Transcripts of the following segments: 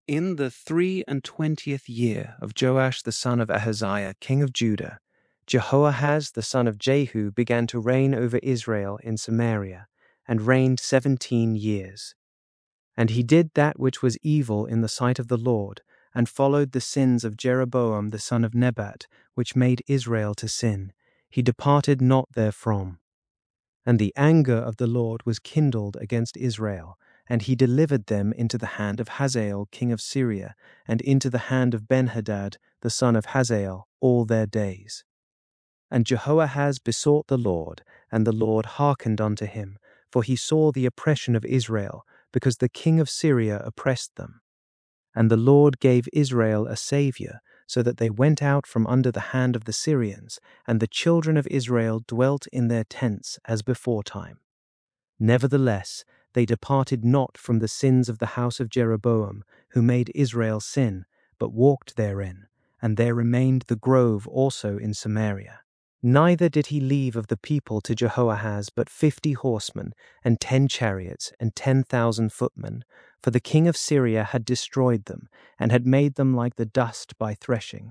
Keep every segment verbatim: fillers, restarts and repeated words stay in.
In the three and twentieth year of Joash the son of Ahaziah, king of Judah, Jehoahaz the son of Jehu began to reign over Israel in Samaria, and reigned seventeen years. And he did that which was evil in the sight of the Lord, and followed the sins of Jeroboam the son of Nebat, which made Israel to sin. He departed not therefrom. And the anger of the Lord was kindled against Israel, and he delivered them into the hand of Hazael king of Syria, and into the hand of Benhadad the son of Hazael all their days. And Jehoahaz besought the Lord, and the Lord hearkened unto him, for he saw the oppression of Israel, because the king of Syria oppressed them. And the Lord gave Israel a saviour, so that they went out from under the hand of the Syrians, and the children of Israel dwelt in their tents as beforetime. Nevertheless, they departed not from the sins of the house of Jeroboam, who made Israel sin, but walked therein, and there remained the grove also in Samaria. Neither did he leave of the people to Jehoahaz but fifty horsemen, and ten chariots, and ten thousand footmen, for the king of Syria had destroyed them, and had made them like the dust by threshing.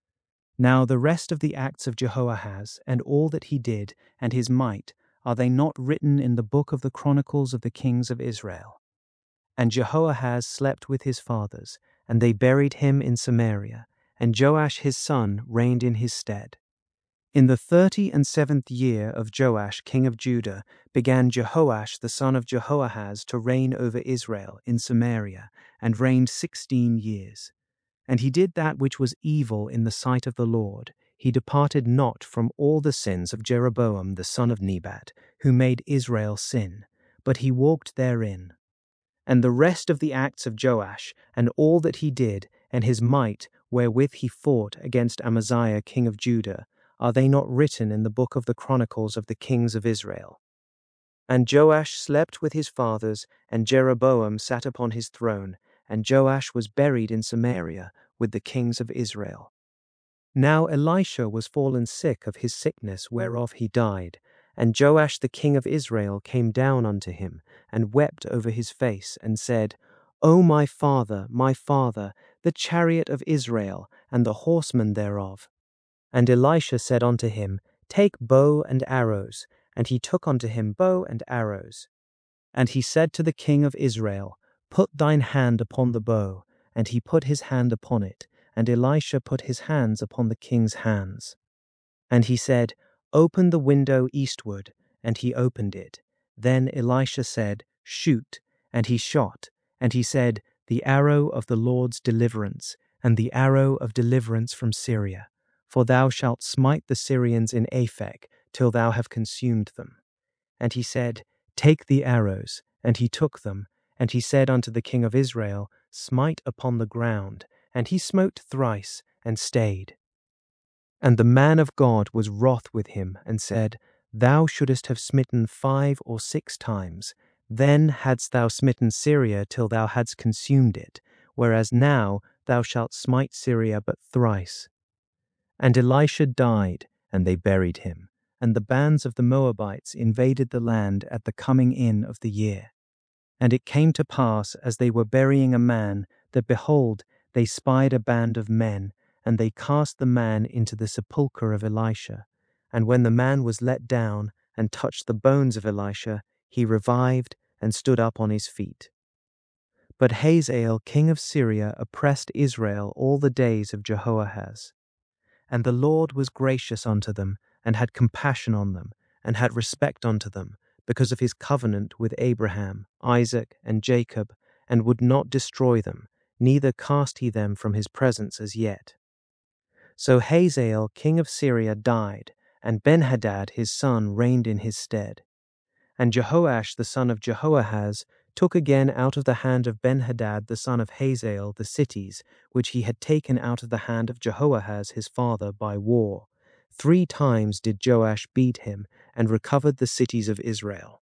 Now the rest of the acts of Jehoahaz, and all that he did, and his might, are they not written in the book of the chronicles of the kings of Israel? And Jehoahaz slept with his fathers, and they buried him in Samaria, and Joash his son reigned in his stead. In the thirty and seventh year of Joash king of Judah began Jehoash the son of Jehoahaz to reign over Israel in Samaria, and reigned sixteen years. And he did that which was evil in the sight of the Lord. He departed not from all the sins of Jeroboam the son of Nebat, who made Israel sin, but he walked therein. And the rest of the acts of Joash, and all that he did, and his might wherewith he fought against Amaziah king of Judah, are they not written in the book of the chronicles of the kings of Israel? And Joash slept with his fathers, and Jeroboam sat upon his throne, and Joash was buried in Samaria with the kings of Israel. Now Elisha was fallen sick of his sickness whereof he died, and Joash the king of Israel came down unto him, and wept over his face, and said, O my father, my father, the chariot of Israel, and the horsemen thereof. And Elisha said unto him, Take bow and arrows. And he took unto him bow and arrows. And he said to the king of Israel, Put thine hand upon the bow. And he put his hand upon it, and Elisha put his hands upon the king's hands. And he said, Open the window eastward. And he opened it. Then Elisha said, Shoot. And he shot. And he said, The arrow of the Lord's deliverance, and the arrow of deliverance from Syria. For thou shalt smite the Syrians in Aphek, till thou have consumed them. And he said, Take the arrows. And he took them. And he said unto the king of Israel, Smite upon the ground. And he smote thrice, and stayed. And the man of God was wroth with him, and said, Thou shouldest have smitten five or six times. Then hadst thou smitten Syria till thou hadst consumed it, whereas now thou shalt smite Syria but thrice. And Elisha died, and they buried him. And the bands of the Moabites invaded the land at the coming in of the year. And it came to pass, as they were burying a man, that, behold, they spied a band of men, and they cast the man into the sepulchre of Elisha. And when the man was let down, and touched the bones of Elisha, he revived, and stood up on his feet. But Hazael king of Syria oppressed Israel all the days of Jehoahaz. And the Lord was gracious unto them, and had compassion on them, and had respect unto them, because of his covenant with Abraham, Isaac, and Jacob, and would not destroy them, neither cast he them from his presence as yet. So Hazael king of Syria died, and Benhadad his son reigned in his stead. And Jehoash the son of Jehoahaz took again out of the hand of Benhadad the son of Hazael the cities, which he had taken out of the hand of Jehoahaz his father by war. Three times did Joash beat him, and recovered the cities of Israel.